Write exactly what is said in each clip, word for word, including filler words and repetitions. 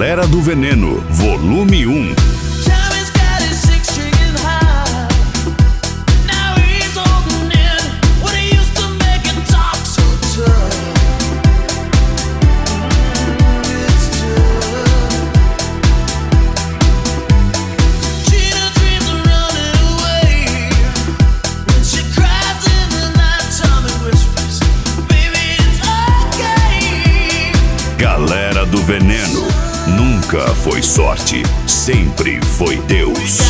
Galera do Veneno, volume um. Galera do Veneno, nunca foi sorte, sempre foi Deus.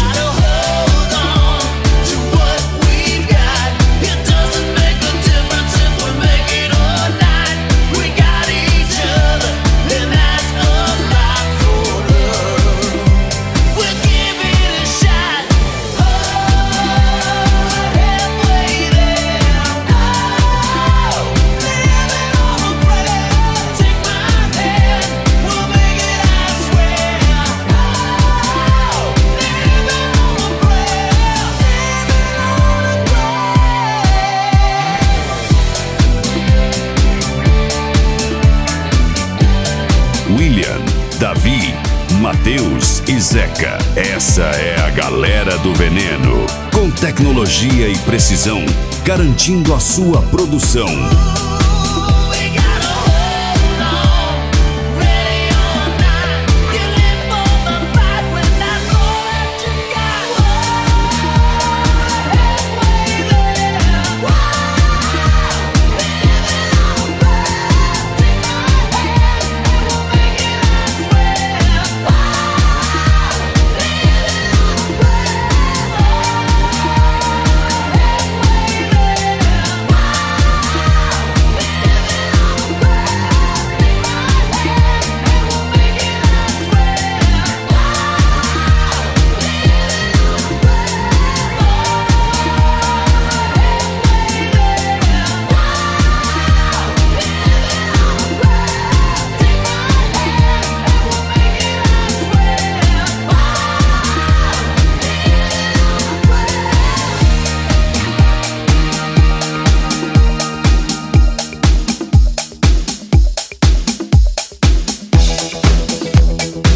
William, Davi, Matheus e Zeca. Essa é a Galera do Veneno. Com tecnologia e precisão, garantindo a sua produção.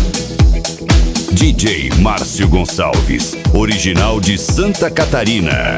D J Márcio Gonçalves, original de Santa Catarina.